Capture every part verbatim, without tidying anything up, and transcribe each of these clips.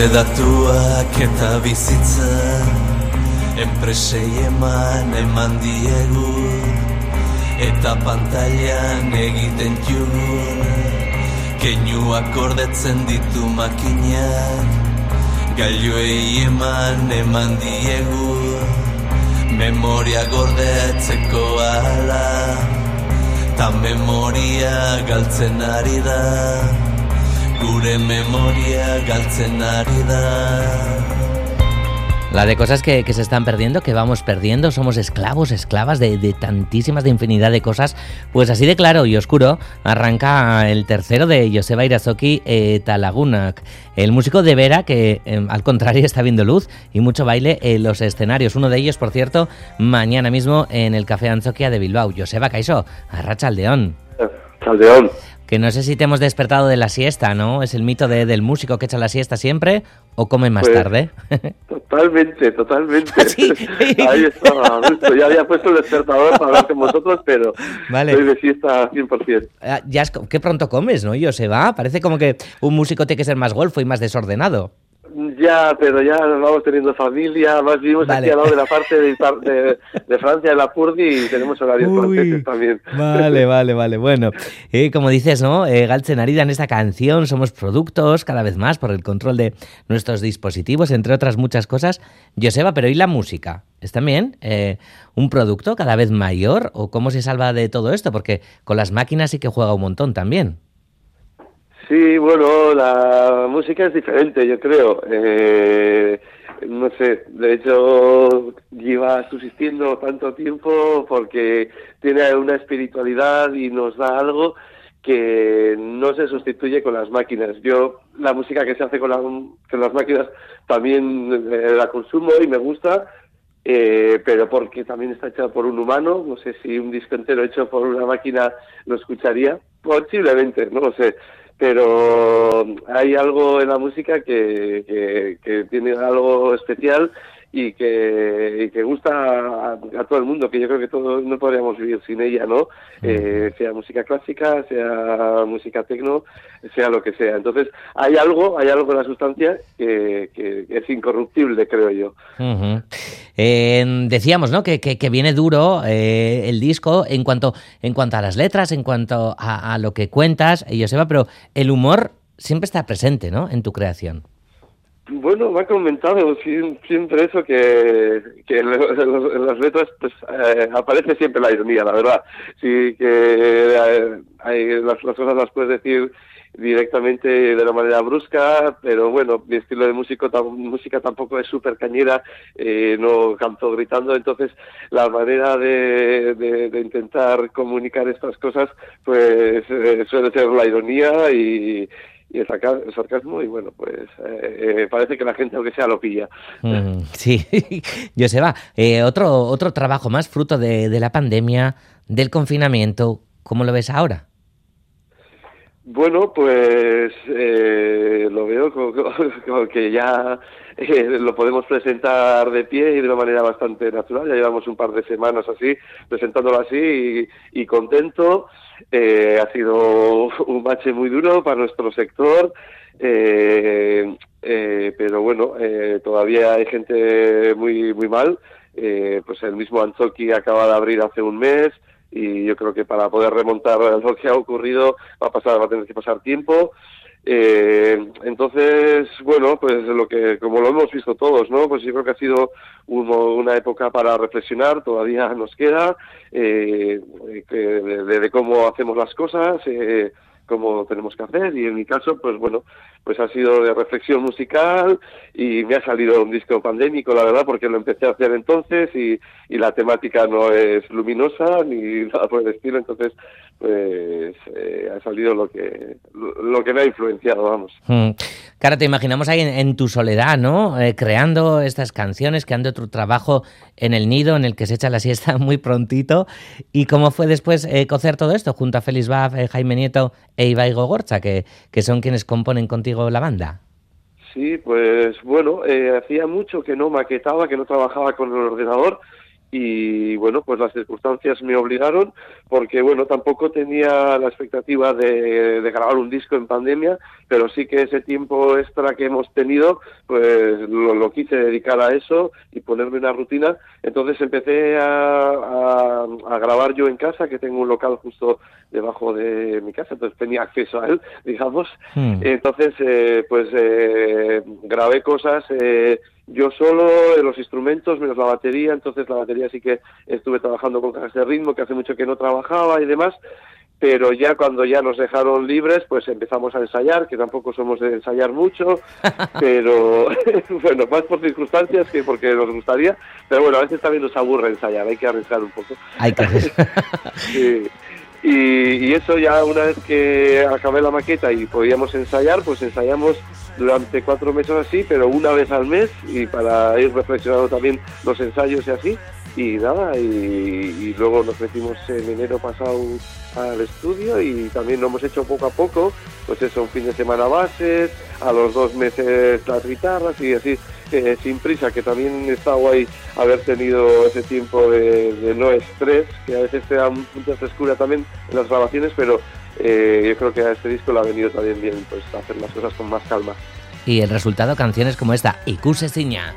Gure datuak eta bizitza enpresei eman eman diegu eta pantailan egiten jugu keinuak gordetzen ditu makinak gailuei eman eman diegu memoria gordetzeko ala ta memoria galtzen ari da gure memoria galtzen ari da. La de cosas que, que se están perdiendo, que vamos perdiendo, somos esclavos, esclavas de, de tantísimas, de infinidad de cosas. Pues así de claro y oscuro arranca el tercero de Joseba Irazoki eta Lagunak, el músico de Vera que eh, al contrario está viendo luz y mucho baile en los escenarios. Uno de ellos, por cierto, mañana mismo en el Café Antzokia de Bilbao. Joseba, kaixo, arratsaldeon. Arratsaldeon. Que no sé si te hemos despertado de la siesta, ¿no? ¿Es el mito de, del músico que echa la siesta siempre o come más pues, tarde? Totalmente, totalmente. ¿Sí? Ahí estaba, justo. Ya había puesto el despertador para hablar con vosotros, pero vale. Soy de siesta cien por ciento. Ya es que pronto comes, ¿no? Joseba, parece como que un músico tiene que ser más golfo y más desordenado. Ya, pero ya vamos teniendo familia, más vivimos vale. aquí al lado de la parte de, de, de Francia, de la Purdi, y tenemos horarios Uy, franceses también. Vale, vale, vale. Bueno, eh, como dices, ¿no? Eh, Galtzen ari da en esta canción, somos productos cada vez más por el control de nuestros dispositivos, entre otras muchas cosas. Joseba, pero ¿y la música? ¿Es también eh, un producto cada vez mayor? ¿O cómo se salva de todo esto? Porque con las máquinas sí que juega un montón también. Sí, bueno, la música es diferente, yo creo. Eh, no sé, de hecho lleva subsistiendo tanto tiempo porque tiene una espiritualidad y nos da algo que no se sustituye con las máquinas. Yo la música que se hace con, la, con las máquinas también eh, la consumo y me gusta, eh, pero porque también está hecha por un humano. No sé si un disco entero hecho por una máquina lo escucharía, posiblemente, no lo sé. Pero hay algo en la música que, que, que tiene algo especial y que, y que gusta a, a todo el mundo, que yo creo que todos no podríamos vivir sin ella, ¿no? Eh, sea música clásica, sea música tecno, sea lo que sea. Entonces, hay algo, hay algo en la sustancia que, que es incorruptible, creo yo. Uh-huh. Eh, decíamos, ¿no? Que, que, que viene duro eh, el disco en cuanto, en cuanto a las letras, en cuanto a, a lo que cuentas, Joseba, pero el humor siempre está presente, ¿no? En tu creación. Bueno, me ha comentado siempre eso, que, que en, en las letras pues eh, aparece siempre la ironía, la verdad. Sí, que eh, hay, las, las cosas las puedes decir directamente de una manera brusca, pero bueno, mi estilo de músico, tam, música tampoco es súper cañera, eh, no canto gritando, entonces la manera de, de, de intentar comunicar estas cosas pues eh, suele ser la ironía y... y el sarcasmo, y bueno, pues eh, eh, parece que la gente, aunque sea, lo pilla. Mm, sí, Joseba, eh, otro, otro trabajo más fruto de, de la pandemia, del confinamiento, ¿cómo lo ves ahora? Bueno, pues eh, lo veo como, como que ya eh, lo podemos presentar de pie y de una manera bastante natural. Ya llevamos un par de semanas así, presentándolo así y, y contento. Eh, ha sido un bache muy duro para nuestro sector, eh, eh, pero bueno, eh, todavía hay gente muy muy mal. Eh, pues el mismo Antzoki acaba de abrir hace un mes y yo creo que para poder remontar lo que ha ocurrido va a pasar, va a tener que pasar tiempo. Eh, entonces, bueno, pues lo que, como lo hemos visto todos, ¿no? Pues yo creo que ha sido un, una época para reflexionar, todavía nos queda, eh, de, de, de cómo hacemos las cosas, eh, cómo tenemos que hacer, y en mi caso, pues bueno, pues ha sido de reflexión musical y me ha salido un disco pandémico, la verdad, porque lo empecé a hacer entonces y, y la temática no es luminosa ni nada por el estilo, entonces pues eh, ha salido lo que lo, lo que me ha influenciado, vamos. Mm. Claro, te imaginamos ahí en, en tu soledad, ¿no? Eh, creando estas canciones, creando tu trabajo en el nido, en el que se echa la siesta muy prontito. ¿Y cómo fue después eh, cocer todo esto junto a Félix Baf, eh, Jaime Nieto e Ibai Gogorza, que, que son quienes componen contigo la banda? Sí, pues bueno, eh, hacía mucho que no maquetaba, que no trabajaba con el ordenador, y bueno, pues las circunstancias me obligaron, porque bueno, tampoco tenía la expectativa de, de grabar un disco en pandemia, pero sí que ese tiempo extra que hemos tenido, pues lo, lo quise dedicar a eso y ponerme una rutina. Entonces empecé a, a, a grabar yo en casa, que tengo un local justo debajo de mi casa, entonces tenía acceso a él, digamos. Hmm. Entonces, eh, pues eh, grabé cosas eh, yo solo, en los instrumentos, menos la batería. Entonces la batería sí que estuve trabajando con cajas de ritmo, que hace mucho que no trabajaba y demás, pero ya cuando ya nos dejaron libres, pues empezamos a ensayar, que tampoco somos de ensayar mucho, pero bueno, más por circunstancias que porque nos gustaría, pero bueno, a veces también nos aburre ensayar, hay que arriesgar un poco. Hay que arriesgar. Sí. Y, y eso ya una vez que acabé la maqueta y podíamos ensayar, pues ensayamos durante cuatro meses así, pero una vez al mes, y para ir reflexionando también los ensayos y así, y nada, y, y luego nos metimos en enero pasado al estudio y también lo hemos hecho poco a poco, pues eso, un fin de semana bases, a los dos meses las guitarras y así, eh, sin prisa, que también está guay haber tenido ese tiempo de, de no estrés, que a veces te da mucha frescura también en las grabaciones, pero eh, yo creo que a este disco le ha venido también bien, pues hacer las cosas con más calma. Y el resultado, canciones como esta, Ikusezina.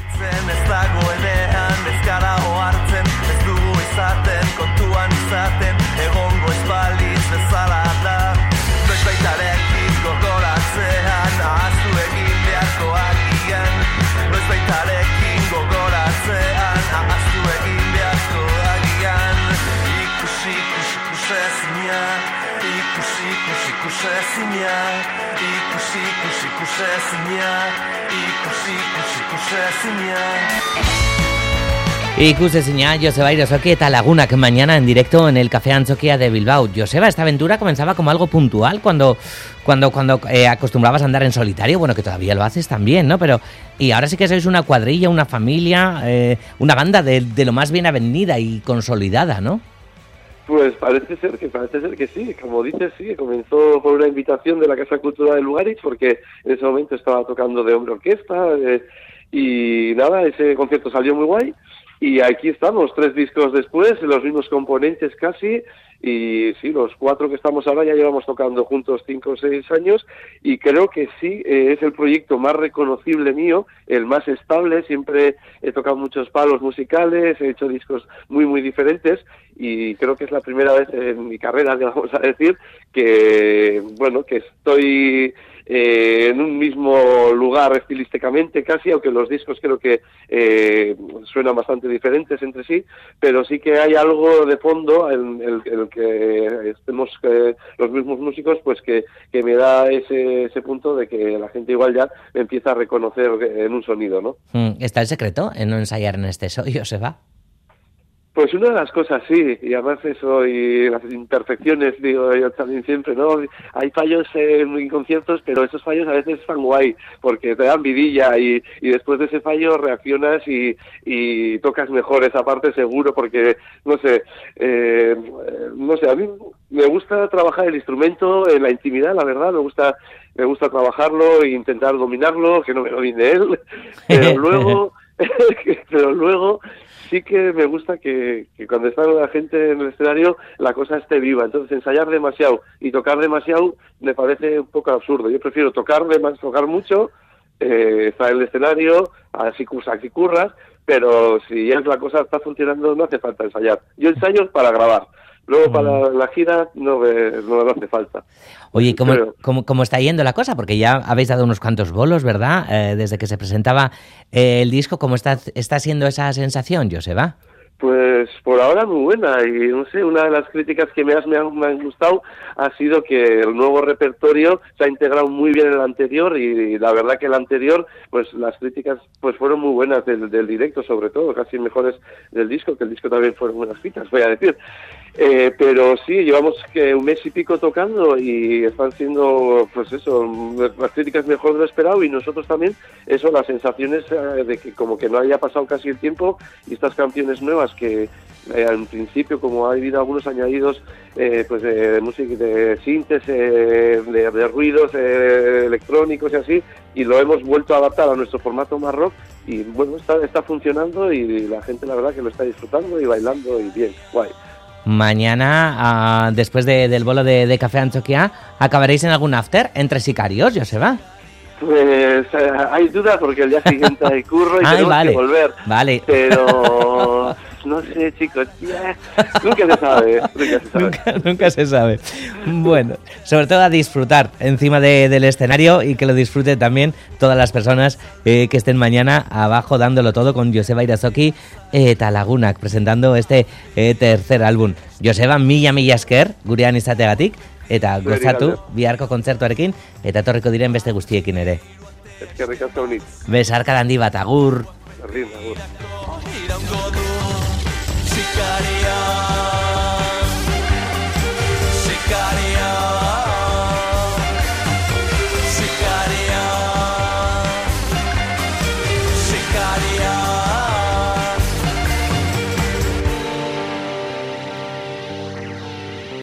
Ikusezina, Joseba Irazokki eta Lagunak mañana en directo en el Café Antzokia de Bilbao. Joseba, esta aventura comenzaba como algo puntual cuando cuando cuando eh, acostumbrabas a andar en solitario, bueno, que todavía lo haces también, ¿no? Pero y ahora sí que sois una cuadrilla, una familia, eh, una banda de, de lo más bien avenida y consolidada, ¿no? Pues parece ser que parece ser que sí, como dices, sí, comenzó por una invitación de la Casa Cultural de Lugaritz, porque en ese momento estaba tocando de hombre orquesta, eh, y nada, ese concierto salió muy guay, y aquí estamos, tres discos después, los mismos componentes casi, y sí, los cuatro que estamos ahora ya llevamos tocando juntos cinco o seis años, y creo que sí, eh, es el proyecto más reconocible mío, el más estable. Siempre he tocado muchos palos musicales, he hecho discos muy muy diferentes, y creo que es la primera vez en mi carrera, vamos a decir, que bueno, que estoy eh, en un mismo lugar estilísticamente casi, aunque los discos creo que eh, suenan bastante diferentes entre sí, pero sí que hay algo de fondo en el, en el que estemos eh, los mismos músicos, pues que, que me da ese, ese punto de que la gente igual ya me empieza a reconocer en un sonido, ¿no? ¿Está el secreto en no ensayar en exceso, Joseba? Pues una de las cosas sí, y además eso y las imperfecciones, digo yo también siempre, ¿no? Hay fallos en conciertos, pero esos fallos a veces están guay, porque te dan vidilla y, y después de ese fallo reaccionas y, y tocas mejor esa parte seguro, porque, no sé, eh, no sé, a mí me gusta trabajar el instrumento en la intimidad, la verdad, me gusta me gusta trabajarlo e intentar dominarlo, que no me domine él, pero luego, pero luego sí que me gusta que, que cuando está la gente en el escenario la cosa esté viva. Entonces ensayar demasiado y tocar demasiado me parece un poco absurdo. Yo prefiero tocar demasiado, tocar mucho, eh, estar en el escenario, así, así curras, pero si ya la cosa está funcionando no hace falta ensayar. Yo ensayo para grabar. Luego para la gira no me, no me hace falta. Oye, ¿cómo, Pero... ¿cómo, ¿cómo está yendo la cosa? Porque ya habéis dado unos cuantos bolos, ¿verdad? Eh, desde que se presentaba eh, el disco, ¿cómo está, está siendo esa sensación, Joseba? Pues por ahora muy buena, y no sé, una de las críticas que más me han, me han gustado ha sido que el nuevo repertorio se ha integrado muy bien en el anterior, y, y la verdad que el anterior, pues las críticas pues fueron muy buenas del, del directo, sobre todo, casi mejores del disco, que el disco también fueron buenas críticas, voy a decir. Eh, pero sí, llevamos que un mes y pico tocando y están siendo, pues eso, las críticas mejor de lo esperado, y nosotros también, eso, las sensaciones eh, de que como que no haya pasado casi el tiempo y estas canciones nuevas los que eh, en principio, como ha habido algunos añadidos eh, pues de, de música, de sintes, eh, de, de ruidos eh, electrónicos y así, y lo hemos vuelto a adaptar a nuestro formato más rock, y bueno, está, está funcionando y la gente la verdad que lo está disfrutando y bailando y bien, guay. Mañana, uh, después de, del bolo de, de Café Antxokia, ¿acabaréis en algún after entre sicarios, Joseba? Pues eh, hay dudas porque el día siguiente hay curro y Ay, tenemos vale, que volver. Vale. Pero no sé, chicos, yeah. nunca se sabe, nunca se sabe. Nunca, nunca se sabe. Bueno, sobre todo a disfrutar encima de, del escenario y que lo disfruten también todas las personas eh, que estén mañana abajo dándolo todo con Joseba Irazoki eta Lagunak presentando este eh, tercer álbum. Joseba, mila mila esker gurean izateagatik eta gozatu biharko kontzertuarekin eta etorriko diren beste guztiekin ere. Eskerrik asko unit. Besarka handi bat, agur. Berdin, agur.